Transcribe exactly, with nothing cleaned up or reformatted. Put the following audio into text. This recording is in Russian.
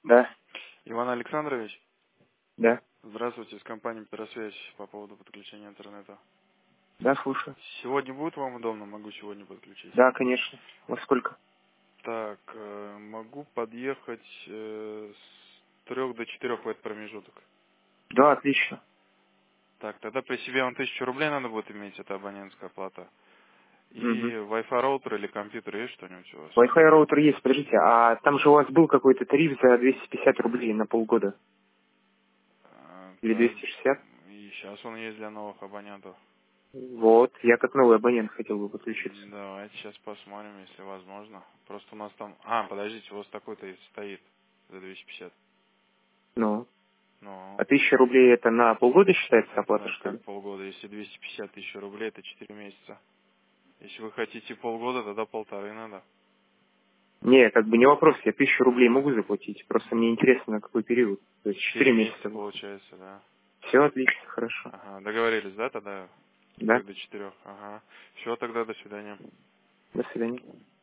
Да, Иван Александрович, да, здравствуйте, из компании Петросвязь по поводу подключения интернета. да, слушаю. Сегодня будет вам удобно? Могу сегодня подключить. Да, конечно. Во сколько? Так, э, могу подъехать э, с трех до четырех в этот промежуток. Да, отлично. Так, тогда при себе вам тысячу рублей надо будет иметь, это абонентская плата. И Угу. Wi-Fi роутер или компьютер есть что-нибудь у вас? Wi-Fi роутер есть, подождите, а там же у вас был какой-то тариф за двести пятьдесят рублей на полгода? А, Или да, двести шестьдесят? и сейчас он есть для новых абонентов. Вот, я как новый абонент хотел бы подключиться. Давайте сейчас посмотрим, если возможно. Просто у нас там... А, подождите, у вас такой-то и стоит за двести пятьдесят. Ну, Ну, а тысяча рублей это на полгода считается это оплата, на что как ли? полгода. Если двести пятьдесят тысяч рублей, это четыре месяца. Если вы хотите полгода, тогда полторы надо. Не, как бы не вопрос, я тысячу рублей могу заплатить, просто мне интересно, на какой период. То есть четыре Четыре месяца месяца выходит. получается, да. Все отлично, хорошо. Ага, договорились, да, тогда? Да, Трех до четырех. Ага. Все, тогда до свидания. до свидания.